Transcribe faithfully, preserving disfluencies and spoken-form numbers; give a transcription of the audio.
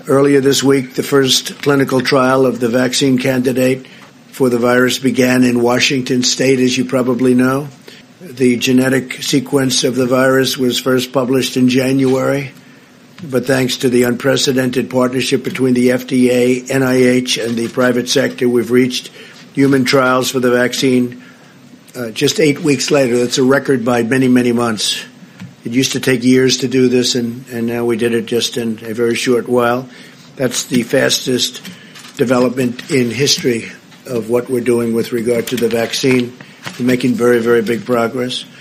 Earlier this week, the first clinical trial of the vaccine candidate for the virus began in Washington State, as you probably know. The genetic sequence of the virus was first published in January, but thanks to the unprecedented partnership between the F D A, N I H, and the private sector, we've reached human trials for the vaccine uh, just eight weeks later. That's a record by many, many months. It used to take years to do this, and, and now we did it just in a very short while. That's the fastest development in history of what we're doing with regard to the vaccine. We're making very, very big progress.